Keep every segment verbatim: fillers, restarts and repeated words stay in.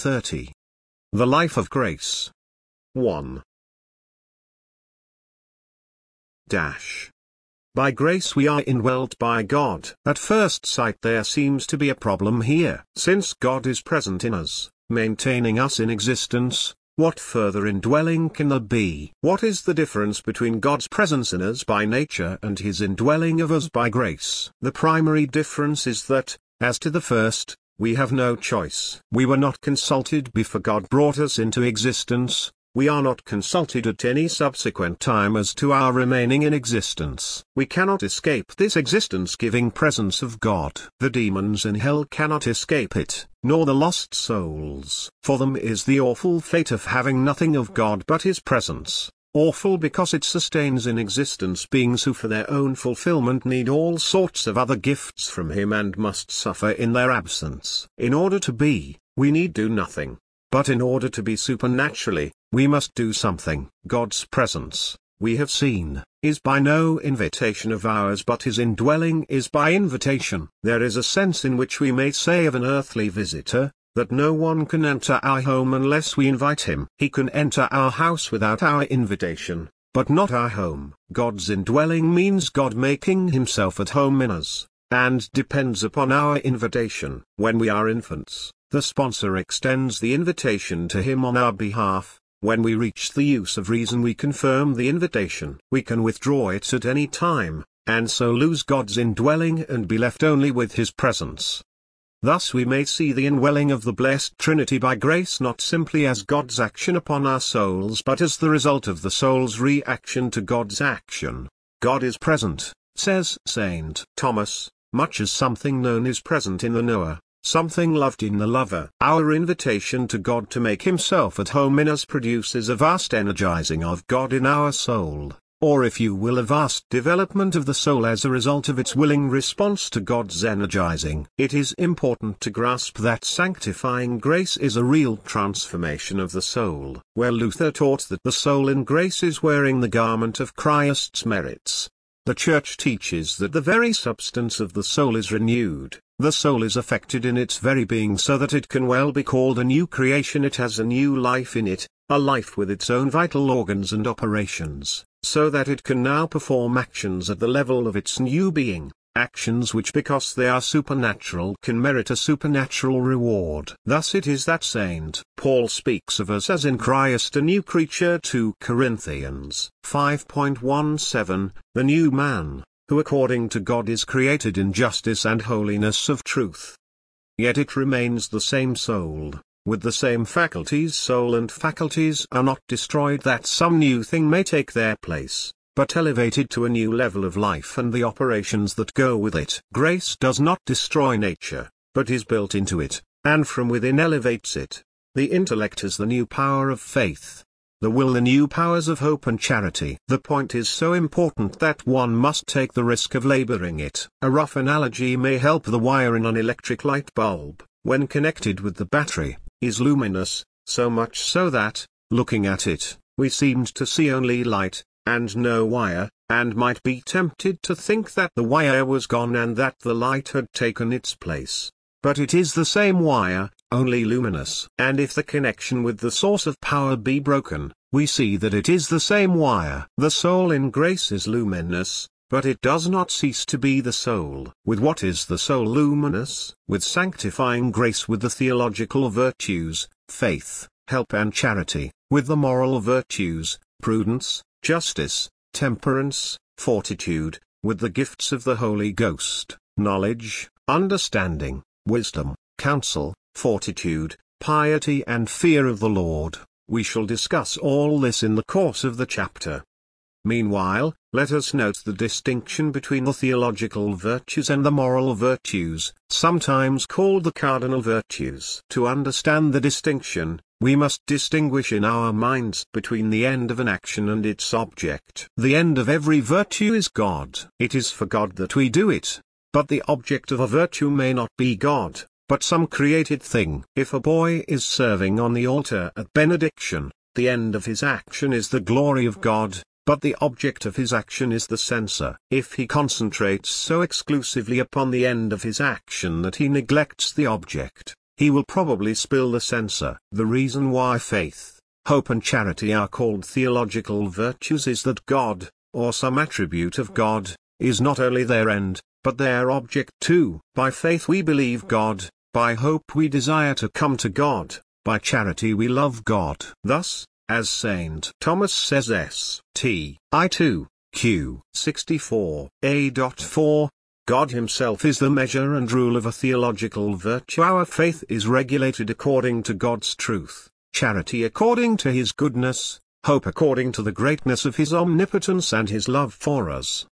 thirty. The life of grace. one. Dash. By grace we are indwelt by God. At first sight there seems to be a problem here. Since God is present in us, maintaining us in existence, what further indwelling can there be? What is the difference between God's presence in us by nature and his indwelling of us by grace? The primary difference is that, as to the first, we have no choice. We were not consulted before God brought us into existence. We are not consulted at any subsequent time as to our remaining in existence. We cannot escape this existence-giving presence of God. The demons in hell cannot escape it, nor the lost souls. For them is the awful fate of having nothing of God but his presence. Awful because it sustains in existence beings who for their own fulfillment need all sorts of other gifts from him and must suffer in their absence. In order to be, we need do nothing. But in order to be supernaturally, we must do something. God's presence, we have seen, is by no invitation of ours but his indwelling is by invitation. There is a sense in which we may say of an earthly visitor, that no one can enter our home unless we invite him. He can enter our house without our invitation, but not our home. God's indwelling means God making himself at home in us, and depends upon our invitation. When we are infants, the sponsor extends the invitation to him on our behalf. When we reach the use of reason we confirm the invitation. We can withdraw it at any time, and so lose God's indwelling and be left only with his presence. Thus we may see the indwelling of the blessed Trinity by grace not simply as God's action upon our souls but as the result of the soul's reaction to God's action. God is present, says Saint Thomas, much as something known is present in the knower, something loved in the lover. Our invitation to God to make himself at home in us produces a vast energizing of God in our soul, or if you will a vast development of the soul as a result of its willing response to God's energizing. It is important to grasp that sanctifying grace is a real transformation of the soul. Where Luther taught that the soul in grace is wearing the garment of Christ's merits, the Church teaches that the very substance of the soul is renewed. The soul is affected in its very being so that it can well be called a new creation. It has a new life in it, a life with its own vital organs and operations, so that it can now perform actions at the level of its new being, actions which because they are supernatural can merit a supernatural reward. Thus it is that Saint Paul speaks of us as in Christ a new creature. Second Corinthians five seventeen, the new man, who according to God is created in justice and holiness of truth. Yet it remains the same soul, with the same faculties. Soul and faculties are not destroyed that some new thing may take their place, but elevated to a new level of life and the operations that go with it. Grace does not destroy nature, but is built into it, and from within elevates it. The intellect has the new power of faith, the will the new powers of hope and charity. The point is so important that one must take the risk of laboring it. A rough analogy may help. The wire in an electric light bulb, when connected with the battery, is luminous, so much so that, looking at it, we seemed to see only light, and no wire, and might be tempted to think that the wire was gone and that the light had taken its place. But it is the same wire, only luminous. And if the connection with the source of power be broken, we see that it is the same wire. The soul in grace is luminous, but it does not cease to be the soul. With what is the soul luminous? With sanctifying grace, with the theological virtues, faith, help and charity, with the moral virtues, prudence, justice, temperance, fortitude, with the gifts of the Holy Ghost, knowledge, understanding, wisdom, counsel, fortitude, piety and fear of the Lord. We shall discuss all this in the course of the chapter. Meanwhile, let us note the distinction between the theological virtues and the moral virtues, sometimes called the cardinal virtues. To understand the distinction, we must distinguish in our minds between the end of an action and its object. The end of every virtue is God. It is for God that we do it. But the object of a virtue may not be God, but some created thing. If a boy is serving on the altar at benediction, the end of his action is the glory of God, but the object of his action is the censer. If he concentrates so exclusively upon the end of his action that he neglects the object, he will probably spill the censer. The reason why faith, hope and charity are called theological virtues is that God, or some attribute of God, is not only their end, but their object too. By faith we believe God, by hope we desire to come to God, by charity we love God. Thus, as Saint Thomas says S T I two, Q sixty-four, A four, God himself is the measure and rule of a theological virtue. Our faith is regulated according to God's truth, charity according to his goodness, hope according to the greatness of his omnipotence and his love for us.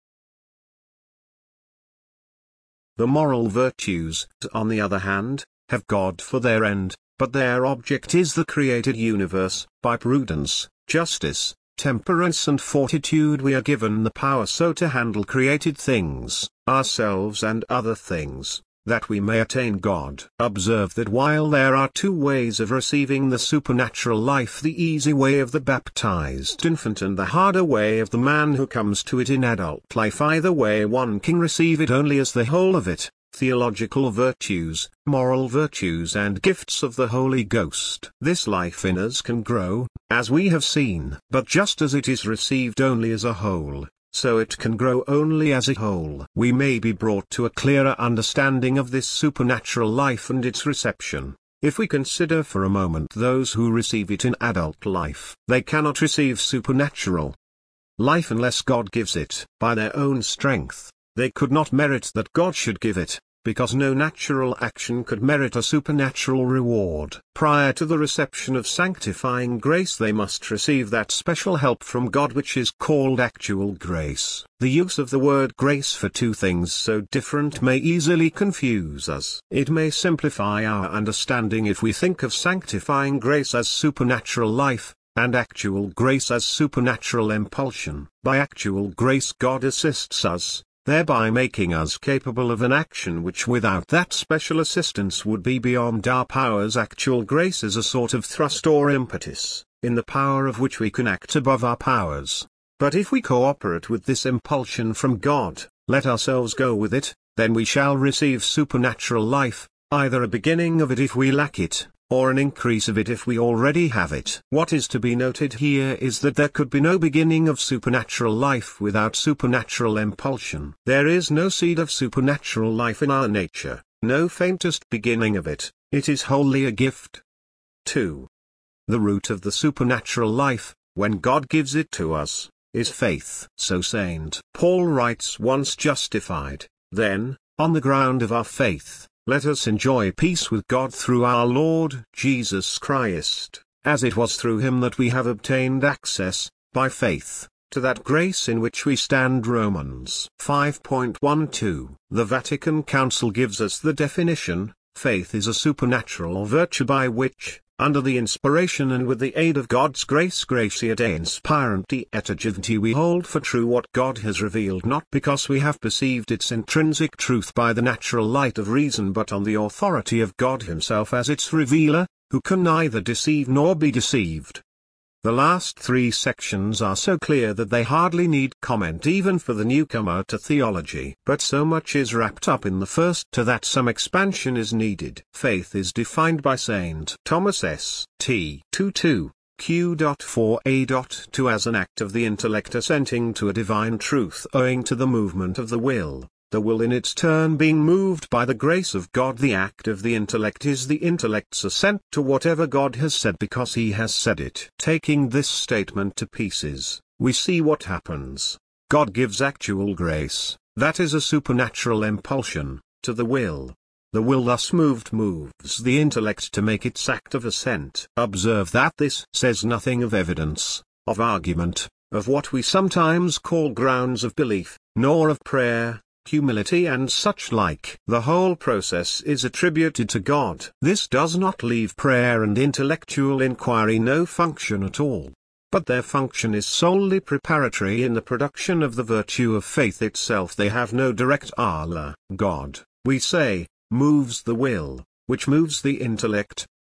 The moral virtues, on the other hand, have God for their end, but their object is the created universe. By prudence, justice, temperance and fortitude we are given the power so to handle created things, ourselves and other things, that we may attain God. Observe that while there are two ways of receiving the supernatural life, the easy way of the baptized infant and the harder way of the man who comes to it in adult life, either way one can receive it only as the whole of it, theological virtues, moral virtues and gifts of the Holy Ghost. This life in us can grow, as we have seen, but just as it is received only as a whole, so it can grow only as a whole. We may be brought to a clearer understanding of this supernatural life and its reception, if we consider for a moment those who receive it in adult life. They cannot receive supernatural life unless God gives it. By their own strength, they could not merit that God should give it, because no natural action could merit a supernatural reward. Prior to the reception of sanctifying grace they must receive that special help from God which is called actual grace. The use of the word grace for two things so different may easily confuse us. It may simplify our understanding if we think of sanctifying grace as supernatural life, and actual grace as supernatural impulsion. By actual grace God assists us, thereby making us capable of an action which without that special assistance would be beyond our powers. Actual grace is a sort of thrust or impetus, in the power of which we can act above our powers. But if we cooperate with this impulsion from God, let ourselves go with it, then we shall receive supernatural life, either a beginning of it if we lack it, or an increase of it if we already have it. What is to be noted here is that there could be no beginning of supernatural life without supernatural impulsion. There is no seed of supernatural life in our nature, no faintest beginning of it, it is wholly a gift. two. The root of the supernatural life, when God gives it to us, is faith. So Saint Paul writes, once justified, then, on the ground of our faith, let us enjoy peace with God through our Lord Jesus Christ, as it was through him that we have obtained access, by faith, to that grace in which we stand. Romans five point one two. The Vatican Council gives us the definition: faith is a supernatural virtue by which, under the inspiration and with the aid of God's grace, gratia Dei inspirante et agiventi, we hold for true what God has revealed, not because we have perceived its intrinsic truth by the natural light of reason, but on the authority of God himself as its revealer, who can neither deceive nor be deceived. The last three sections are so clear that they hardly need comment even for the newcomer to theology. But so much is wrapped up in the first two that some expansion is needed. Faith is defined by Saint Thomas S T two two, Q four A two as an act of the intellect assenting to a divine truth owing to the movement of the will. The will in its turn being moved by the grace of God. The act of the intellect is the intellect's assent to whatever God has said because he has said it. Taking this statement to pieces, we see what happens. God gives actual grace, that is a supernatural impulsion, to the will. The will thus moved moves the intellect to make its act of assent. Observe that this says nothing of evidence, of argument, of what we sometimes call grounds of belief, nor of prayer, humility and such like. The whole process is attributed to God. This does not leave prayer and intellectual inquiry no function at all, but their function is solely preparatory in the production of the virtue of faith itself. They have no direct Allah. God, we say, moves the will, which moves the intellect,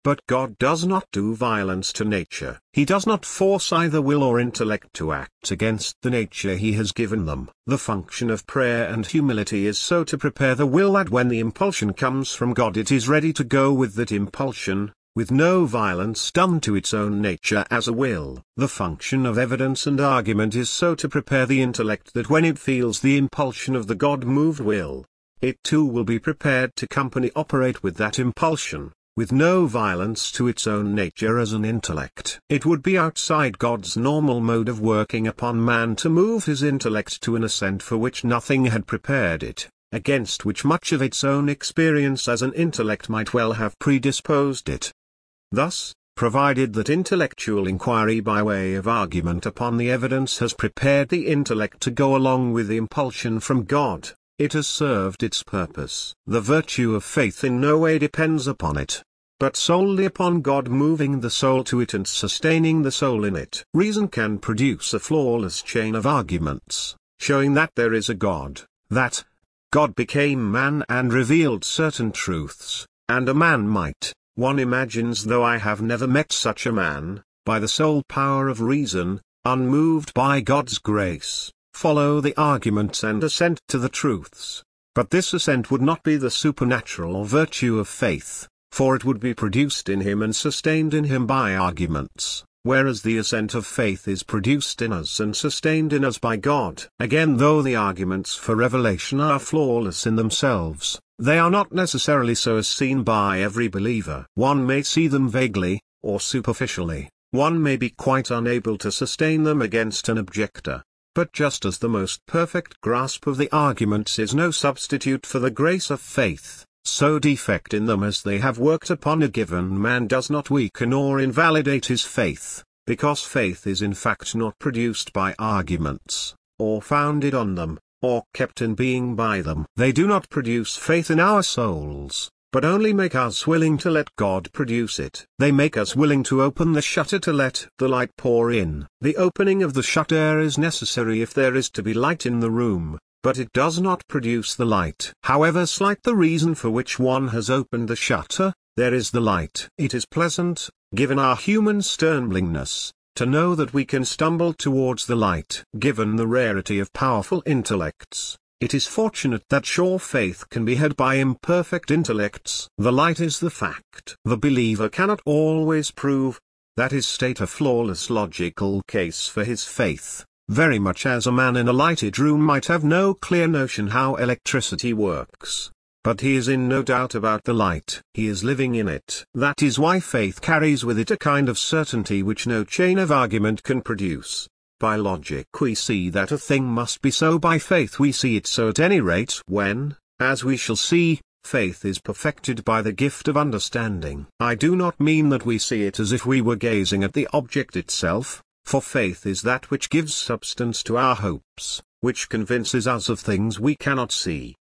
But God does not do violence to nature. He does not force either will or intellect to act against the nature he has given them. The function of prayer and humility is so to prepare the will that when the impulsion comes from God it is ready to go with that impulsion, with no violence done to its own nature as a will. The function of evidence and argument is so to prepare the intellect that when it feels the impulsion of the God-moved will, it too will be prepared to company operate with that impulsion, with no violence to its own nature as an intellect. It would be outside God's normal mode of working upon man to move his intellect to an assent for which nothing had prepared it, against which much of its own experience as an intellect might well have predisposed it. Thus, provided that intellectual inquiry by way of argument upon the evidence has prepared the intellect to go along with the impulsion from God, it has served its purpose. The virtue of faith in no way depends upon it, but solely upon God moving the soul to it and sustaining the soul in it. Reason can produce a flawless chain of arguments, showing that there is a God, that God became man and revealed certain truths, and a man might, one imagines, though I have never met such a man, by the sole power of reason, unmoved by God's grace, follow the arguments and assent to the truths. But this assent would not be the supernatural virtue of faith, for it would be produced in him and sustained in him by arguments, whereas the assent of faith is produced in us and sustained in us by God. Again, though the arguments for revelation are flawless in themselves, they are not necessarily so as seen by every believer. One may see them vaguely, or superficially, one may be quite unable to sustain them against an objector. But just as the most perfect grasp of the arguments is no substitute for the grace of faith, so defect in them as they have worked upon a given man does not weaken or invalidate his faith, because faith is in fact not produced by arguments, or founded on them, or kept in being by them. They do not produce faith in our souls, but only make us willing to let God produce it. They make us willing to open the shutter to let the light pour in. The opening of the shutter is necessary if there is to be light in the room, but it does not produce the light. However slight the reason for which one has opened the shutter, there is the light. It is pleasant, given our human sternblingness, to know that we can stumble towards the light. Given the rarity of powerful intellects, it is fortunate that sure faith can be had by imperfect intellects. The light is the fact. The believer cannot always prove, that is state a flawless logical case for his faith, very much as a man in a lighted room might have no clear notion how electricity works. But he is in no doubt about the light. He is living in it. That is why faith carries with it a kind of certainty which no chain of argument can produce. By logic we see that a thing must be so, by faith we see it so at any rate when, as we shall see, faith is perfected by the gift of understanding. I do not mean that we see it as if we were gazing at the object itself, for faith is that which gives substance to our hopes, which convinces us of things we cannot see.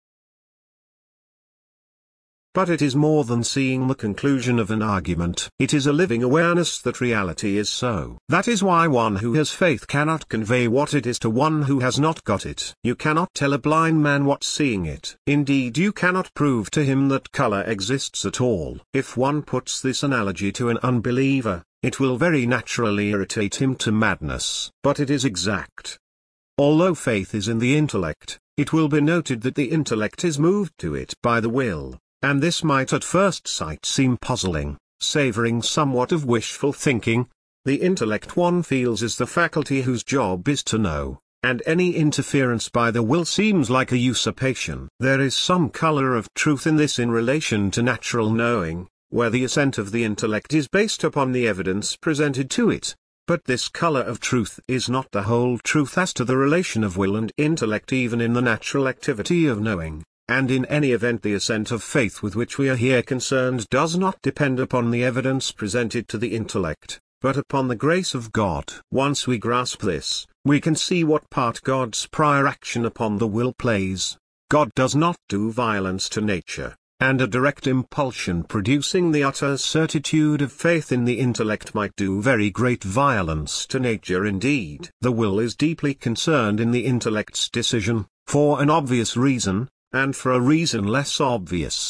But it is more than seeing the conclusion of an argument. It is a living awareness that reality is so. That is why one who has faith cannot convey what it is to one who has not got it. You cannot tell a blind man what's seeing it. Indeed, you cannot prove to him that color exists at all. If one puts this analogy to an unbeliever, it will very naturally irritate him to madness. But it is exact. Although faith is in the intellect, it will be noted that the intellect is moved to it by the will. And this might at first sight seem puzzling, savoring somewhat of wishful thinking. The intellect one feels is the faculty whose job is to know, and any interference by the will seems like a usurpation. There is some color of truth in this in relation to natural knowing, where the assent of the intellect is based upon the evidence presented to it. But this color of truth is not the whole truth as to the relation of will and intellect even in the natural activity of knowing. And in any event the assent of faith with which we are here concerned does not depend upon the evidence presented to the intellect, but upon the grace of God. Once we grasp this, we can see what part God's prior action upon the will plays. God does not do violence to nature, and a direct impulsion producing the utter certitude of faith in the intellect might do very great violence to nature indeed. The will is deeply concerned in the intellect's decision, for an obvious reason, and for a reason less obvious.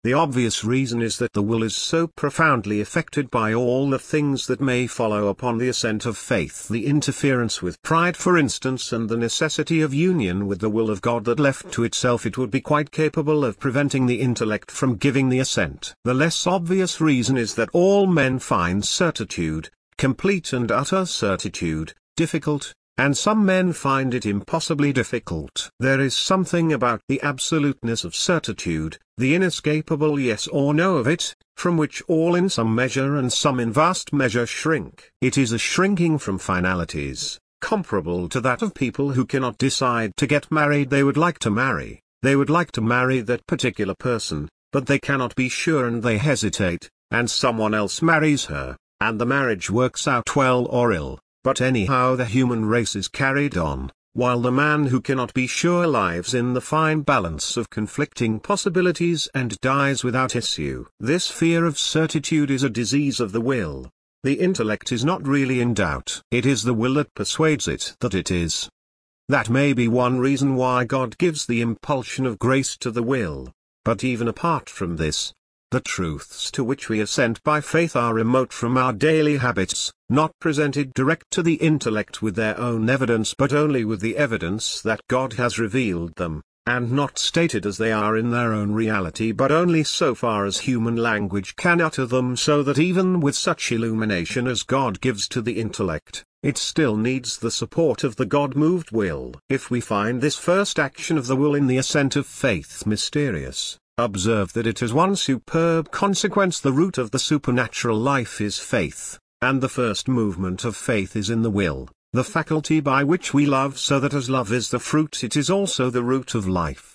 The obvious reason is that the will is so profoundly affected by all the things that may follow upon the ascent of faith, the interference with pride for instance, and the necessity of union with the will of God, that left to itself it would be quite capable of preventing the intellect from giving the assent. The less obvious reason is that all men find certitude, complete and utter certitude, difficult, and some men find it impossibly difficult. There is something about the absoluteness of certitude, the inescapable yes or no of it, from which all in some measure and some in vast measure shrink. It is a shrinking from finalities, comparable to that of people who cannot decide to get married. They would like to marry, they would like to marry that particular person, but they cannot be sure and they hesitate, and someone else marries her, and the marriage works out well or ill. But anyhow the human race is carried on, while the man who cannot be sure lives in the fine balance of conflicting possibilities and dies without issue. This fear of certitude is a disease of the will. The intellect is not really in doubt. It is the will that persuades it that it is. That may be one reason why God gives the impulsion of grace to the will. But even apart from this, the truths to which we assent by faith are remote from our daily habits, not presented direct to the intellect with their own evidence but only with the evidence that God has revealed them, and not stated as they are in their own reality but only so far as human language can utter them, so that even with such illumination as God gives to the intellect, it still needs the support of the God-moved will. If we find this first action of the will in the assent of faith mysterious, observe that it has one superb consequence. The root of the supernatural life is faith, and the first movement of faith is in the will, the faculty by which we love, so that as love is the fruit it is also the root of life.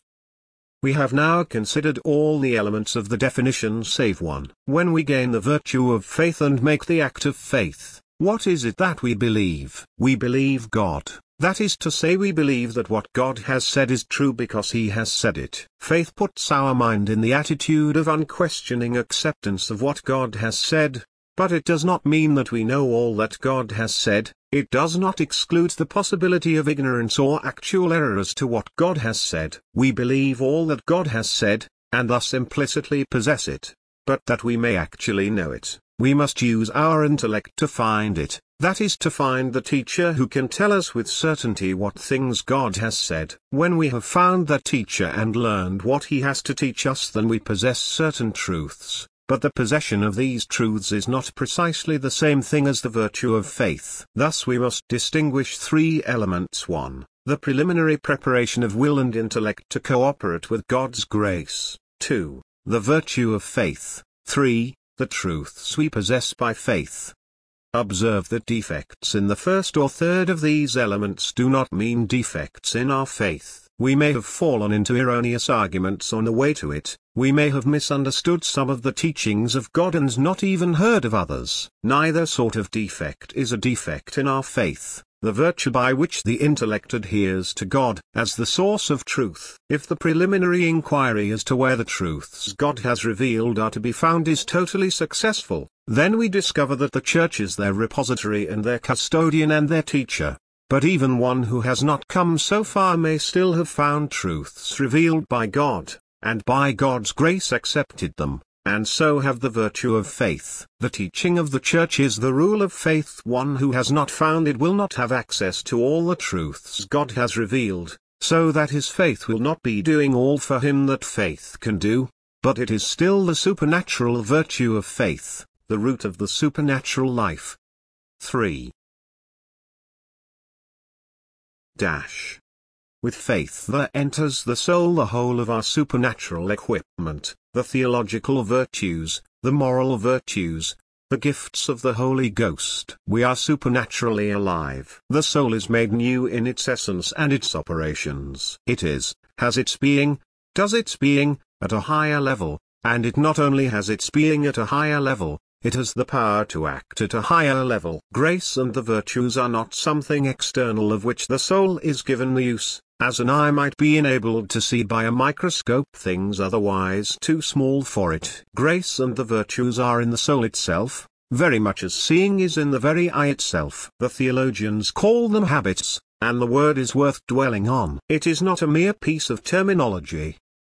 We have now considered all the elements of the definition save one. When we gain the virtue of faith and make the act of faith, what is it that we believe? We believe God. That is to say, we believe that what God has said is true because He has said it. Faith puts our mind in the attitude of unquestioning acceptance of what God has said, but it does not mean that we know all that God has said. It does not exclude the possibility of ignorance or actual error as to what God has said. We believe all that God has said, and thus implicitly possess it. But that we may actually know it, we must use our intellect to find it. That is to find the teacher who can tell us with certainty what things God has said. When we have found that teacher and learned what he has to teach us, then we possess certain truths, but the possession of these truths is not precisely the same thing as the virtue of faith. Thus we must distinguish three elements. one. The preliminary preparation of will and intellect to cooperate with God's grace. two. The virtue of faith. three. The truths we possess by faith. Observe that defects in the first or third of these elements do not mean defects in our faith. We may have fallen into erroneous arguments on the way to it, we may have misunderstood some of the teachings of God and not even heard of others. Neither sort of defect is a defect in our faith, the virtue by which the intellect adheres to God as the source of truth. If the preliminary inquiry as to where the truths God has revealed are to be found is totally successful, then we discover that the Church is their repository and their custodian and their teacher. But even one who has not come so far may still have found truths revealed by God, and by God's grace accepted them, and so have the virtue of faith. The teaching of the Church is the rule of faith. One who has not found it will not have access to all the truths God has revealed, so that his faith will not be doing all for him that faith can do, but it is still the supernatural virtue of faith, the root of the supernatural life. three. Dash. With faith there enters the soul the whole of our supernatural equipment, the theological virtues, the moral virtues, the gifts of the Holy Ghost. We are supernaturally alive. The soul is made new in its essence and its operations. It is, has its being, does its being, at a higher level, and it not only has its being at a higher level, it has the power to act at a higher level. Grace and the virtues are not something external of which the soul is given the use, as an eye might be enabled to see by a microscope things otherwise too small for it. Grace and the virtues are in the soul itself, very much as seeing is in the very eye itself. The theologians call them habits, and the word is worth dwelling on. It is not a mere piece of terminology,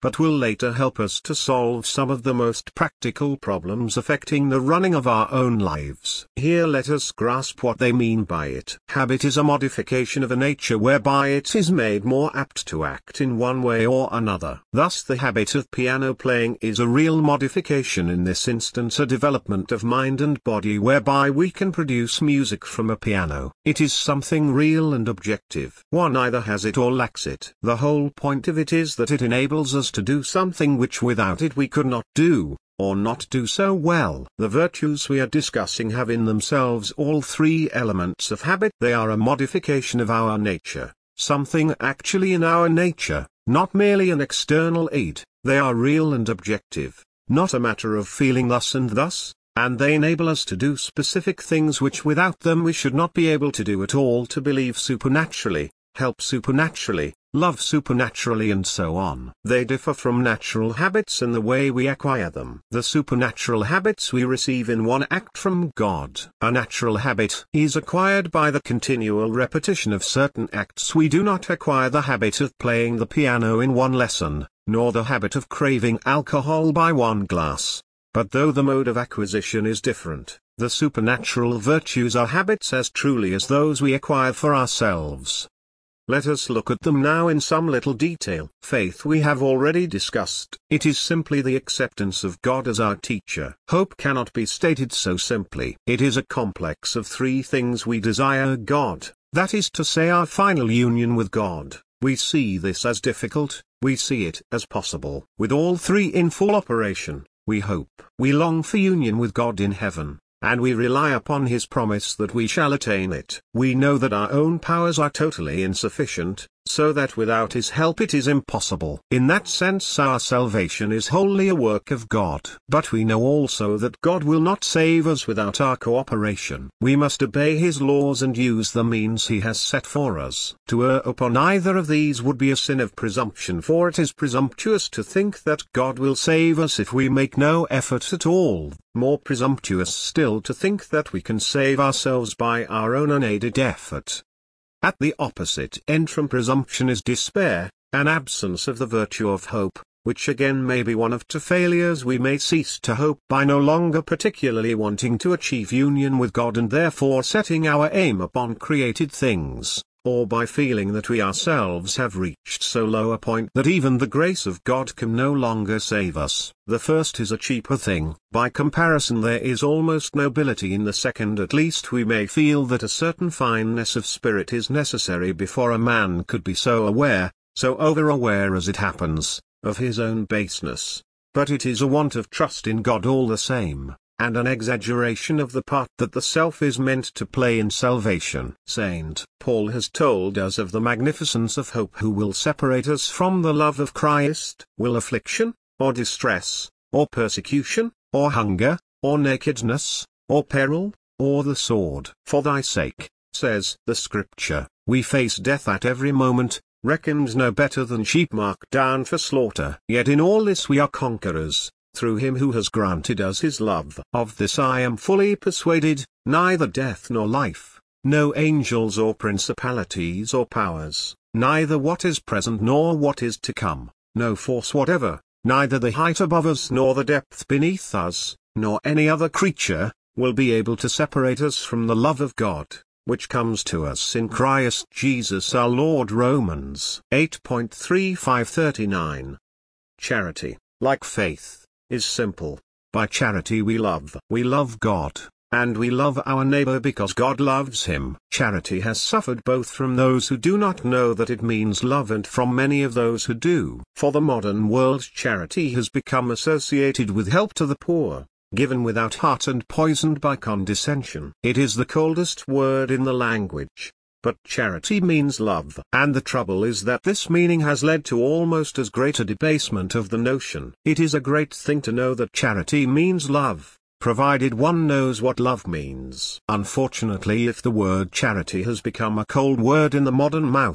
but will later help us to solve some of the most practical problems affecting the running of our own lives. Here let us grasp what they mean by it. Habit is a modification of a nature whereby it is made more apt to act in one way or another. Thus the habit of piano playing is a real modification, in this instance a development of mind and body whereby we can produce music from a piano. It is something real and objective. One either has it or lacks it. The whole point of it is that it enables us to do something which without it we could not do, or not do so well. The virtues we are discussing have in themselves all three elements of habit. They are a modification of our nature, something actually in our nature, not merely an external aid. They are real and objective, not a matter of feeling thus and thus, and they enable us to do specific things which without them we should not be able to do at all, to believe supernaturally, help supernaturally, love supernaturally, and so on. They differ from natural habits in the way we acquire them. The supernatural habits we receive in one act from God. A natural habit is acquired by the continual repetition of certain acts. We do not acquire the habit of playing the piano in one lesson, nor the habit of craving alcohol by one glass. But though the mode of acquisition is different, the supernatural virtues are habits as truly as those we acquire for ourselves. Let us look at them now in some little detail. Faith we have already discussed. It is simply the acceptance of God as our teacher. Hope cannot be stated so simply. It is a complex of three things. We desire God, that is to say our final union with God. We see this as difficult, we see it as possible. With all three in full operation, we hope. We long for union with God in heaven, and we rely upon His promise that we shall attain it. We know that our own powers are totally insufficient, so that without His help it is impossible. In that sense our salvation is wholly a work of God. But we know also that God will not save us without our cooperation. We must obey His laws and use the means He has set for us. To err upon either of these would be a sin of presumption, for it is presumptuous to think that God will save us if we make no effort at all. More presumptuous still to think that we can save ourselves by our own unaided effort. At the opposite end from presumption is despair, an absence of the virtue of hope, which again may be one of two failures. We may cease to hope by no longer particularly wanting to achieve union with God and therefore setting our aim upon created things, or by feeling that we ourselves have reached so low a point that even the grace of God can no longer save us. The first is a cheaper thing. By comparison there is almost nobility in the second. At least we may feel that a certain fineness of spirit is necessary before a man could be so aware, so over-aware as it happens, of his own baseness. But it is a want of trust in God all the same, and an exaggeration of the part that the self is meant to play in salvation. Saint Paul has told us of the magnificence of hope. Who will separate us from the love of Christ? Will affliction, or distress, or persecution, or hunger, or nakedness, or peril, or the sword? For thy sake, says the Scripture, we face death at every moment, reckoned no better than sheep marked down for slaughter. Yet in all this we are conquerors, through Him who has granted us His love. Of this I am fully persuaded, neither death nor life, no angels or principalities or powers, neither what is present nor what is to come, no force whatever, neither the height above us nor the depth beneath us, nor any other creature, will be able to separate us from the love of God, which comes to us in Christ Jesus our Lord. Romans eight thirty-five thirty-nine. Charity, like faith, is simple. By charity we love. We love God, and we love our neighbor because God loves him. Charity has suffered both from those who do not know that it means love and from many of those who do. For the modern world, charity has become associated with help to the poor, given without heart and poisoned by condescension. It is the coldest word in the language. But charity means love. And the trouble is that this meaning has led to almost as great a debasement of the notion. It is a great thing to know that charity means love, provided one knows what love means. Unfortunately, if the word charity has become a cold word in the modern mouth,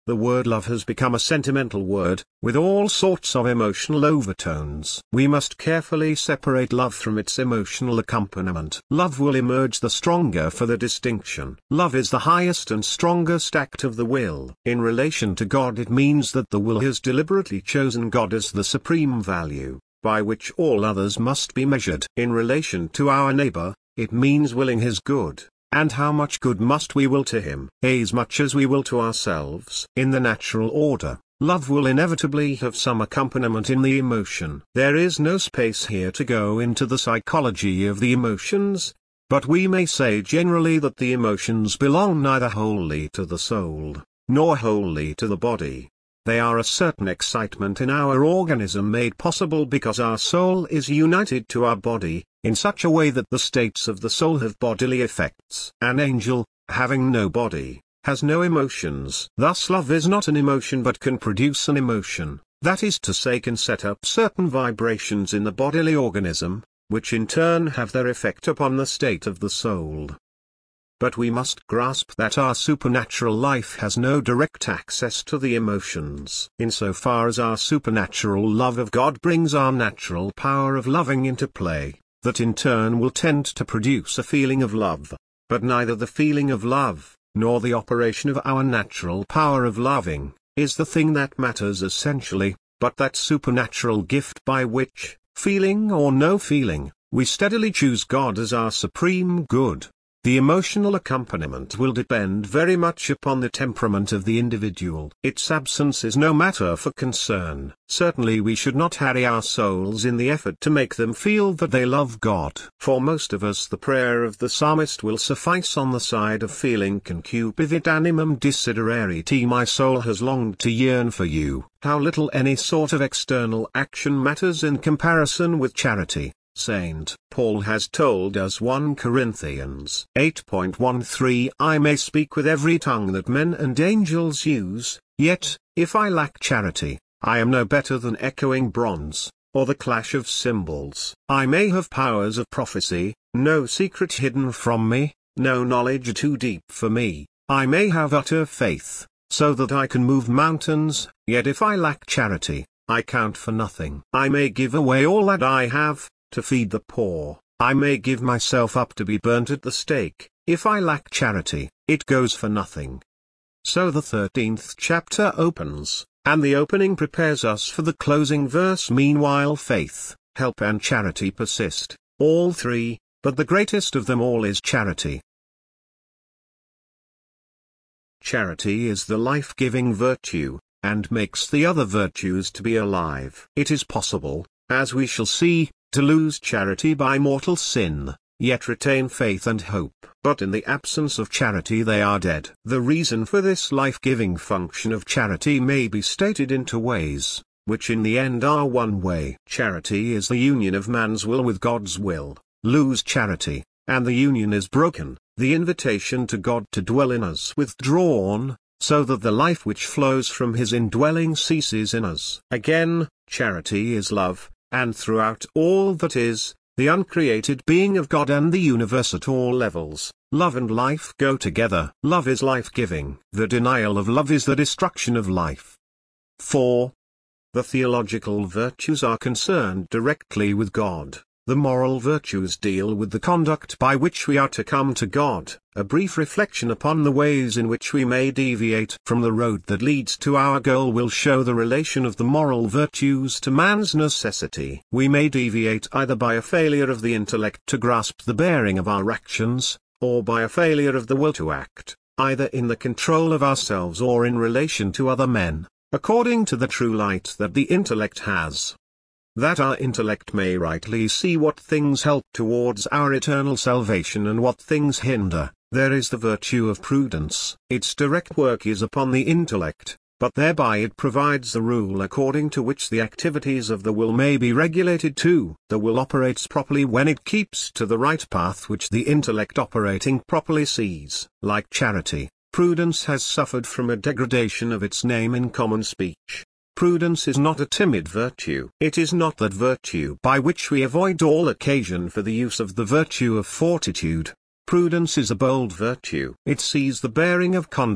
The word love has become a sentimental word, with all sorts of emotional overtones. We must carefully separate love from its emotional accompaniment. Love will emerge the stronger for the distinction. Love is the highest and strongest act of the will. In relation to God, it means that the will has deliberately chosen God as the supreme value, by which all others must be measured. In relation to our neighbor, it means willing his good. And how much good must we will to him? As much as we will to ourselves. In the natural order, love will inevitably have some accompaniment in the emotion. There is no space here to go into the psychology of the emotions, but we may say generally that the emotions belong neither wholly to the soul, nor wholly to the body. They are a certain excitement in our organism made possible because our soul is united to our body, in such a way that the states of the soul have bodily effects. An angel, having no body, has no emotions. Thus love is not an emotion but can produce an emotion, that is to say can set up certain vibrations in the bodily organism, which in turn have their effect upon the state of the soul. But we must grasp that our supernatural life has no direct access to the emotions. Insofar as our supernatural love of God brings our natural power of loving into play, that in turn will tend to produce a feeling of love. But neither the feeling of love, nor the operation of our natural power of loving, is the thing that matters essentially, but that supernatural gift by which, feeling or no feeling, we steadily choose God as our supreme good. The emotional accompaniment will depend very much upon the temperament of the individual. Its absence is no matter for concern. Certainly we should not harry our souls in the effort to make them feel that they love God. For most of us the prayer of the psalmist will suffice on the side of feeling. Concupivit animum desiderare te, my soul has longed to yearn for you. How little any sort of external action matters in comparison with charity. Saint Paul has told us First Corinthians eight thirteen, I may speak with every tongue that men and angels use, yet, if I lack charity, I am no better than echoing bronze, or the clash of cymbals. I may have powers of prophecy, no secret hidden from me, no knowledge too deep for me. I may have utter faith, so that I can move mountains, yet if I lack charity, I count for nothing. I may give away all that I have, to feed the poor. I may give myself up to be burnt at the stake. If I lack charity, it goes for nothing. So the thirteenth chapter opens, and the opening prepares us for the closing verse. Meanwhile faith, help and charity persist, all three, but the greatest of them all is charity. Charity is the life-giving virtue, and makes the other virtues to be alive. It is possible, as we shall see, to lose charity by mortal sin, yet retain faith and hope. But in the absence of charity they are dead. The reason for this life-giving function of charity may be stated in two ways, which in the end are one way. Charity is the union of man's will with God's will. Lose charity, and the union is broken, the invitation to God to dwell in us withdrawn, so that the life which flows from his indwelling ceases in us. Again, charity is love, and throughout all that is, the uncreated being of God and the universe at all levels, love and life go together. Love is life-giving. The denial of love is the destruction of life. four. The theological virtues are concerned directly with God. The moral virtues deal with the conduct by which we are to come to God. A brief reflection upon the ways in which we may deviate from the road that leads to our goal will show the relation of the moral virtues to man's necessity. We may deviate either by a failure of the intellect to grasp the bearing of our actions, or by a failure of the will to act, either in the control of ourselves or in relation to other men, according to the true light that the intellect has. That our intellect may rightly see what things help towards our eternal salvation and what things hinder, there is the virtue of prudence. Its direct work is upon the intellect, but thereby it provides the rule according to which the activities of the will may be regulated too. The will operates properly when it keeps to the right path which the intellect operating properly sees. Like charity, prudence has suffered from a degradation of its name in common speech. Prudence is not a timid virtue. It is not that virtue by which we avoid all occasion for the use of the virtue of fortitude. Prudence is a bold virtue. It sees the bearing of conduct,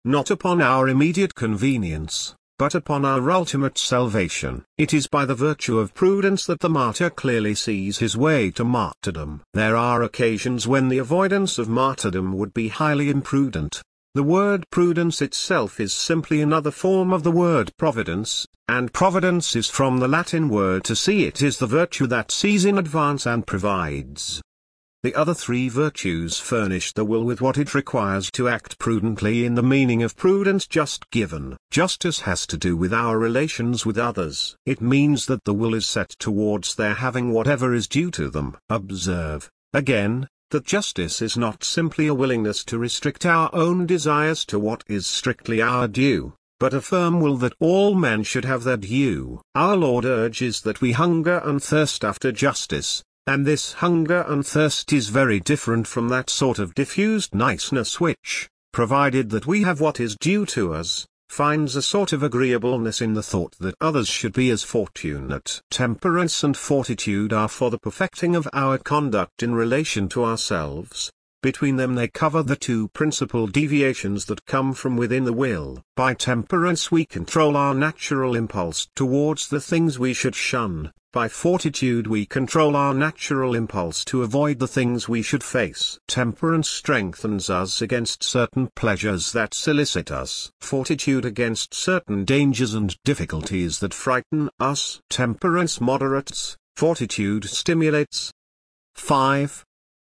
not upon our immediate convenience, but upon our ultimate salvation. It is by the virtue of prudence that the martyr clearly sees his way to martyrdom. There are occasions when the avoidance of martyrdom would be highly imprudent. The word prudence itself is simply another form of the word providence, and providence is from the Latin word to see. It is the virtue that sees in advance and provides. The other three virtues furnish the will with what it requires to act prudently in the meaning of prudence just given. Justice has to do with our relations with others. It means that the will is set towards their having whatever is due to them. Observe, again, that justice is not simply a willingness to restrict our own desires to what is strictly our due, but a firm will that all men should have their due. Our Lord urges that we hunger and thirst after justice, and this hunger and thirst is very different from that sort of diffused niceness which, provided that we have what is due to us, finds a sort of agreeableness in the thought that others should be as fortunate. Temperance and fortitude are for the perfecting of our conduct in relation to ourselves. Between them they cover the two principal deviations that come from within the will. By temperance we control our natural impulse towards the things we should shun. By fortitude we control our natural impulse to avoid the things we should face. Temperance strengthens us against certain pleasures that solicit us. Fortitude against certain dangers and difficulties that frighten us. Temperance moderates, fortitude stimulates. five.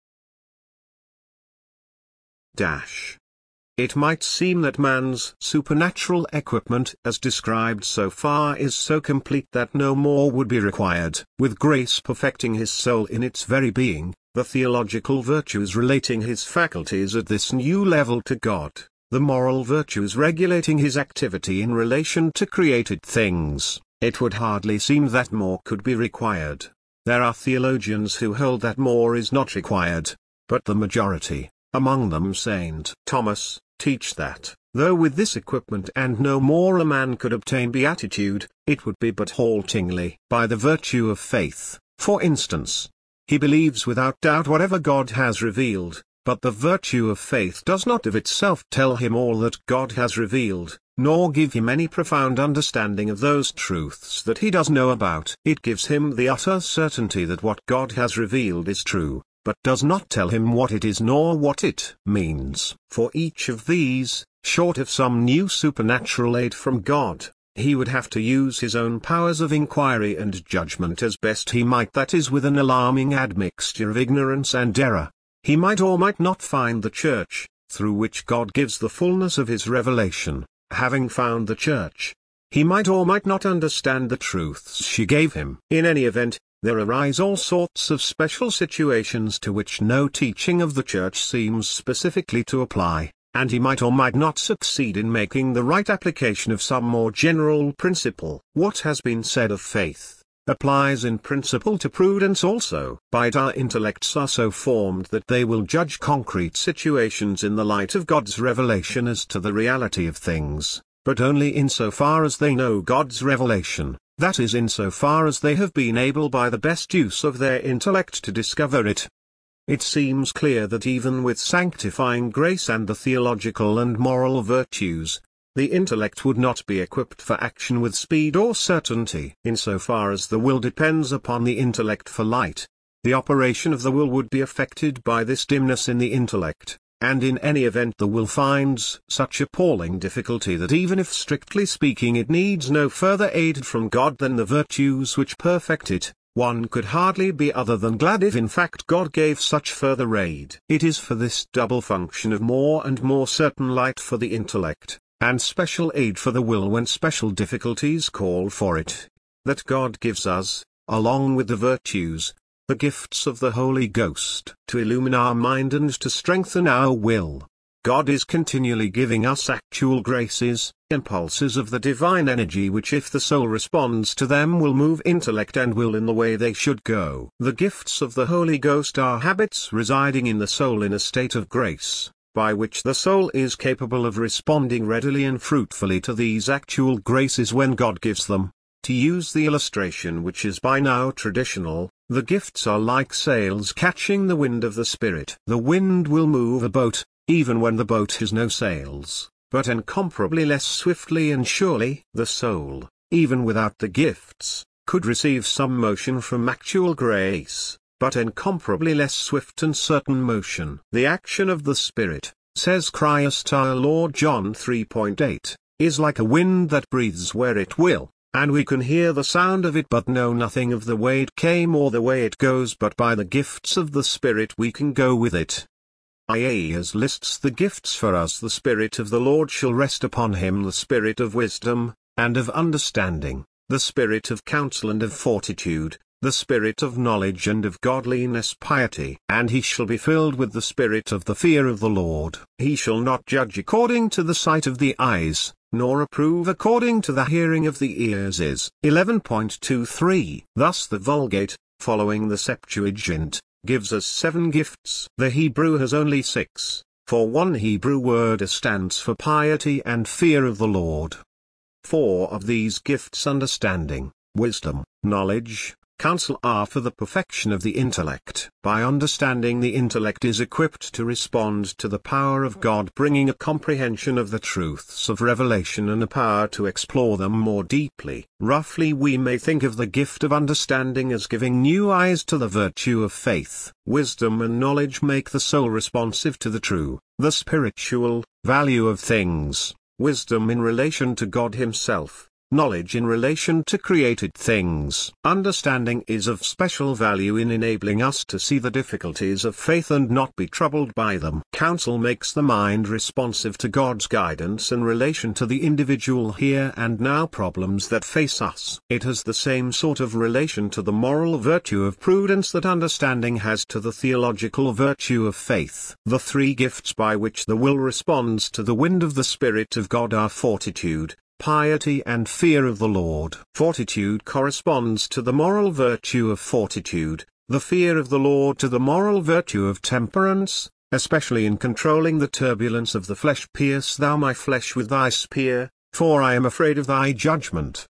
Dash. It might seem that man's supernatural equipment as described so far is so complete that no more would be required. With grace perfecting his soul in its very being, the theological virtues relating his faculties at this new level to God, the moral virtues regulating his activity in relation to created things, it would hardly seem that more could be required. There are theologians who hold that more is not required, but the majority, among them Saint Thomas, teach that, though with this equipment and no more a man could obtain beatitude, it would be but haltingly. By the virtue of faith, for instance, he believes without doubt whatever God has revealed, but the virtue of faith does not of itself tell him all that God has revealed, nor give him any profound understanding of those truths that he does know about. It gives him the utter certainty that what God has revealed is true, but does not tell him what it is nor what it means. For each of these, short of some new supernatural aid from God, he would have to use his own powers of inquiry and judgment as best he might, that is with an alarming admixture of ignorance and error. He might or might not find the church, through which God gives the fullness of his revelation. Having found the church, he might or might not understand the truths she gave him. In any event, there arise all sorts of special situations to which no teaching of the Church seems specifically to apply, and he might or might not succeed in making the right application of some more general principle. What has been said of faith applies in principle to prudence also. By it our intellects are so formed that they will judge concrete situations in the light of God's revelation as to the reality of things, but only insofar as they know God's revelation. That is insofar as they have been able by the best use of their intellect to discover it. It seems clear that even with sanctifying grace and the theological and moral virtues, the intellect would not be equipped for action with speed or certainty. Insofar as the will depends upon the intellect for light, the operation of the will would be affected by this dimness in the intellect. And in any event the will finds such appalling difficulty that even if strictly speaking it needs no further aid from God than the virtues which perfect it, one could hardly be other than glad if in fact God gave such further aid. It is for this double function of more and more certain light for the intellect, and special aid for the will when special difficulties call for it, that God gives us, along with the virtues, the gifts of the Holy Ghost, to illumine our mind and to strengthen our will. God is continually giving us actual graces, impulses of the divine energy which if the soul responds to them will move intellect and will in the way they should go. The gifts of the Holy Ghost are habits residing in the soul in a state of grace, by which the soul is capable of responding readily and fruitfully to these actual graces when God gives them. To use the illustration which is by now traditional, the gifts are like sails catching the wind of the Spirit. The wind will move a boat, even when the boat has no sails. but incomparably less swiftly and surely. The soul, even without the gifts, could receive some motion from actual grace, but incomparably less swift and certain motion. The action of the Spirit, says Christ our Lord John three point eight, is like a wind that breathes where it will, and we can hear the sound of it but know nothing of the way it came or the way it goes, but by the gifts of the Spirit we can go with it. Isaiah lists the gifts for us. The Spirit of the Lord shall rest upon him, the Spirit of wisdom, and of understanding, the Spirit of counsel and of fortitude, the Spirit of knowledge and of godliness, piety. And he shall be filled with the Spirit of the fear of the Lord. He shall not judge according to the sight of the eyes, nor approve according to the hearing of the ears. Is eleven point two three. Thus the Vulgate, following the Septuagint, gives us seven gifts. The Hebrew has only six, for one Hebrew word stands for piety and fear of the Lord. Four of these gifts, understanding, wisdom, knowledge, counsel, are for the perfection of the intellect. By understanding, the intellect is equipped to respond to the power of God, bringing a comprehension of the truths of revelation and a power to explore them more deeply. Roughly, we may think of the gift of understanding as giving new eyes to the virtue of faith. Wisdom and knowledge make the soul responsive to the true, the spiritual, value of things. Wisdom in relation to God Himself, knowledge in relation to created things. Understanding is of special value in enabling us to see the difficulties of faith and not be troubled by them. Counsel makes the mind responsive to God's guidance in relation to the individual here and now problems that face us. It has the same sort of relation to the moral virtue of prudence that understanding has to the theological virtue of faith. The three gifts by which the will responds to the wind of the Spirit of God are fortitude, piety and fear of the Lord. Fortitude corresponds to the moral virtue of fortitude, the fear of the Lord to the moral virtue of temperance, especially in controlling the turbulence of the flesh. Pierce thou my flesh with thy spear, for I am afraid of thy judgment.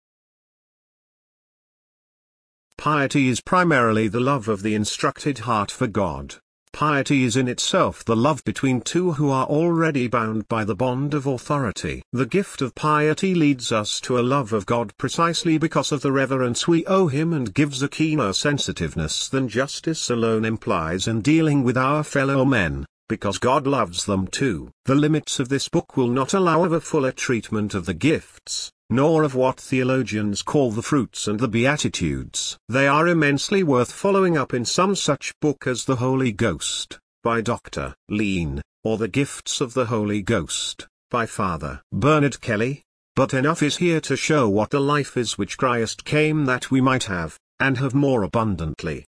Piety is primarily the love of the instructed heart for God. Piety is in itself the love between two who are already bound by the bond of authority. The gift of piety leads us to a love of God precisely because of the reverence we owe Him, and gives a keener sensitiveness than justice alone implies in dealing with our fellow men, because God loves them too. The limits of this book will not allow of a fuller treatment of the gifts, nor of what theologians call the fruits and the beatitudes. They are immensely worth following up in some such book as The Holy Ghost, by Doctor Lean, or The Gifts of the Holy Ghost, by Father Bernard Kelly. But enough is here to show what the life is which Christ came that we might have, and have more abundantly.